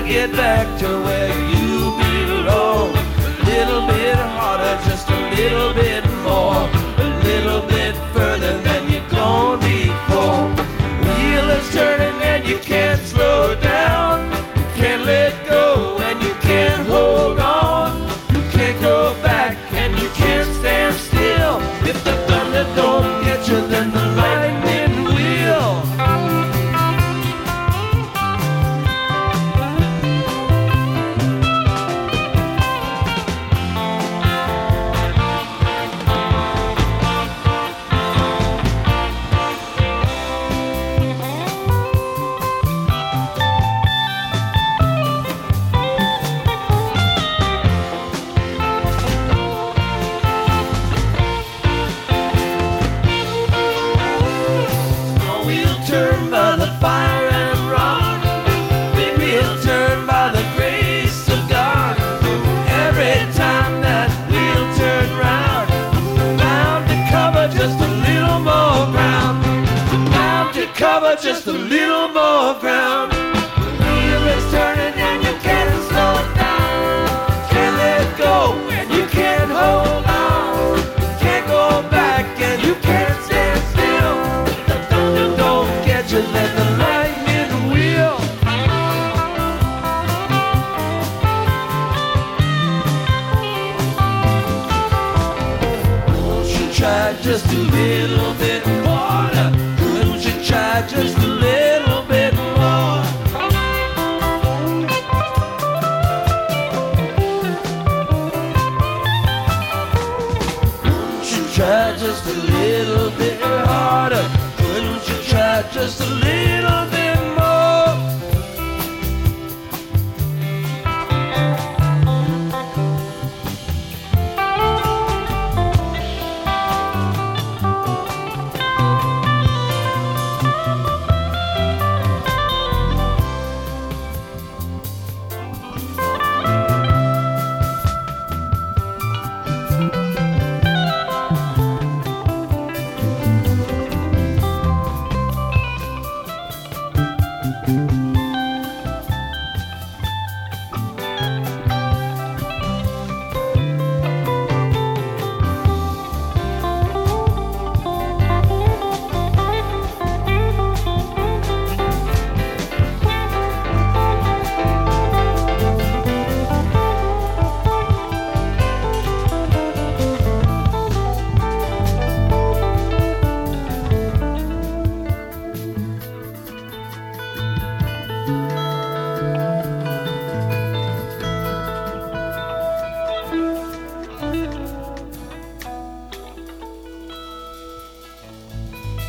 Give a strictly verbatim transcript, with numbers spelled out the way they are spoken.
get back to where you belong. A little bit harder, just a little bit more, a little bit further than you've gone before. Wheel is turning and you can't slow down. You can't let go and you can't hold on. You can't go back and you can't stand still. If the thunder don't get you, then the lightning will. Turn by the fire and rock, big wheel turn by the grace of God. Every time that wheel turn round, bound to cover just a little more ground, bound to cover just a little more ground. The wheel is turning and you can't slow it down, can't let go and you can't hold on, can't go back and you can't stand still. The thunder don't get you, then the lightning will. Won't you try just a little bit harder? Wouldn't you try just a little bit more? Won't you try just a little bit harder? Wouldn't you try just